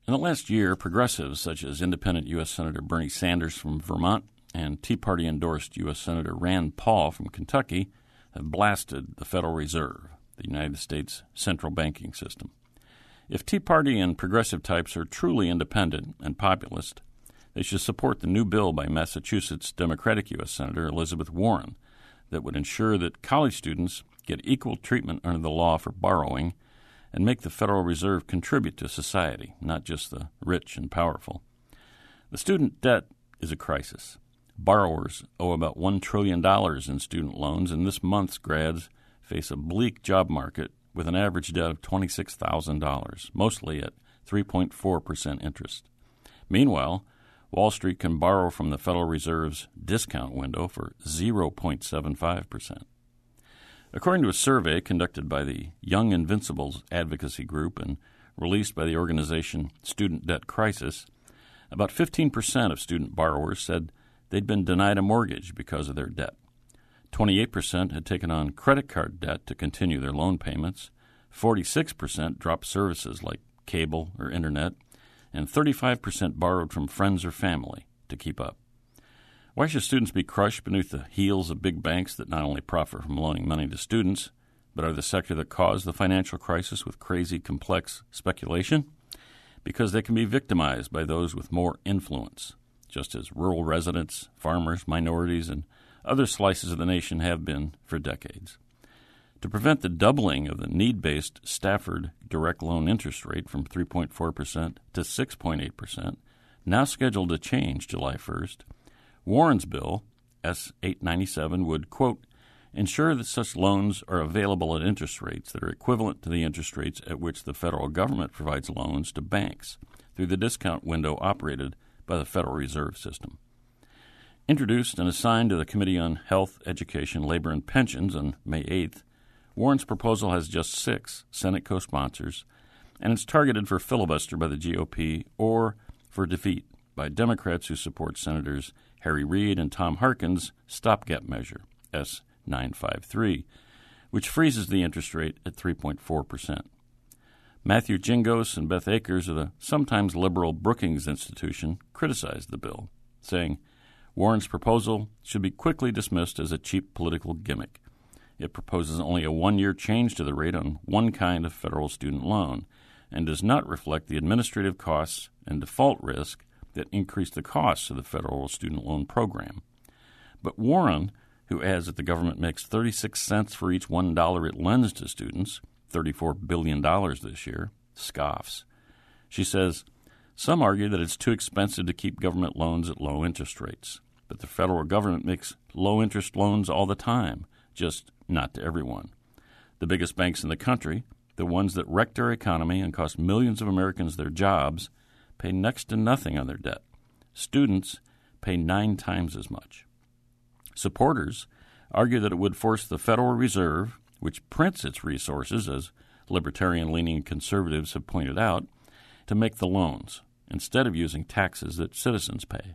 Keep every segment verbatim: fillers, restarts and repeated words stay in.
In the last year, progressives such as independent U S Senator Bernie Sanders from Vermont and Tea Party-endorsed U S Senator Rand Paul from Kentucky have blasted the Federal Reserve, the United States central banking system. If Tea Party and progressive types are truly independent and populist, they should support the new bill by Massachusetts Democratic U S Senator Elizabeth Warren that would ensure that college students get equal treatment under the law for borrowing and make the Federal Reserve contribute to society, not just the rich and powerful. The student debt is a crisis. Borrowers owe about one trillion dollars in student loans, and this month's grads face a bleak job market with an average debt of twenty-six thousand dollars, mostly at three point four percent interest. Meanwhile, Wall Street can borrow from the Federal Reserve's discount window for zero point seven five percent. According to a survey conducted by the Young Invincibles Advocacy Group and released by the organization Student Debt Crisis, about fifteen percent of student borrowers said they'd been denied a mortgage because of their debt. twenty-eight percent had taken on credit card debt to continue their loan payments, forty-six percent dropped services like cable or internet, and thirty-five percent borrowed from friends or family to keep up. Why should students be crushed beneath the heels of big banks that not only profit from loaning money to students, but are the sector that caused the financial crisis with crazy, complex speculation? Because they can be victimized by those with more influence, just as rural residents, farmers, minorities, and other slices of the nation have been for decades. To prevent the doubling of the need-based Stafford direct loan interest rate from three point four percent to six point eight percent, now scheduled to change July first, Warren's bill, S eight ninety-seven, would, quote, ensure that such loans are available at interest rates that are equivalent to the interest rates at which the federal government provides loans to banks through the discount window operated by the Federal Reserve System. Introduced and assigned to the Committee on Health, Education, Labor, and Pensions on May eighth, Warren's proposal has just six Senate co-sponsors, and it's targeted for filibuster by the G O P or for defeat by Democrats who support Senators Harry Reid and Tom Harkin's stopgap measure, S nine fifty-three, which freezes the interest rate at three point four percent. Matthew Gingos and Beth Akers of the sometimes liberal Brookings Institution criticized the bill, saying Warren's proposal should be quickly dismissed as a cheap political gimmick. It proposes only a one-year change to the rate on one kind of federal student loan and does not reflect the administrative costs and default risk that increase the costs of the federal student loan program. But Warren, who adds that the government makes thirty-six cents for each one dollar it lends to students, thirty-four billion dollars this year, scoffs. She says, some argue that it's too expensive to keep government loans at low interest rates, but the federal government makes low-interest loans all the time, just not to everyone. The biggest banks in the country, the ones that wrecked our economy and cost millions of Americans their jobs, pay next to nothing on their debt. Students pay nine times as much. Supporters argue that it would force the Federal Reserve, which prints its resources, as libertarian-leaning conservatives have pointed out, to make the loans, instead of using taxes that citizens pay.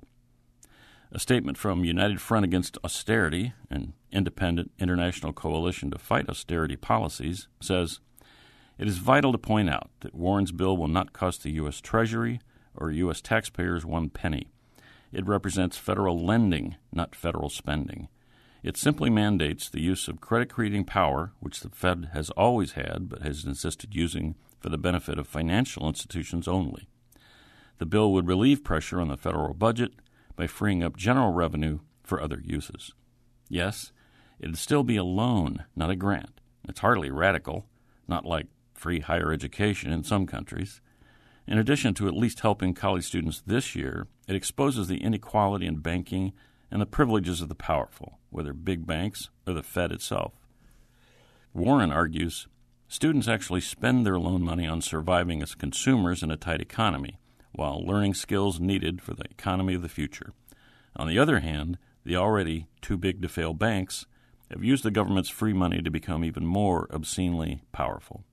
A statement from United Front Against Austerity, an independent international coalition to fight austerity policies, says, it is vital to point out that Warren's bill will not cost the U S Treasury or U S taxpayers one penny. It represents federal lending, not federal spending. It simply mandates the use of credit-creating power, which the Fed has always had but has insisted using for the benefit of financial institutions only. The bill would relieve pressure on the federal budget by freeing up general revenue for other uses. Yes, it would still be a loan, not a grant. It's hardly radical, not like free higher education in some countries. In addition to at least helping college students this year, it exposes the inequality in banking and the privileges of the powerful, whether big banks or the Fed itself. Warren argues students actually spend their loan money on surviving as consumers in a tight economy, while learning skills needed for the economy of the future. On the other hand, the already too-big-to-fail banks have used the government's free money to become even more obscenely powerful.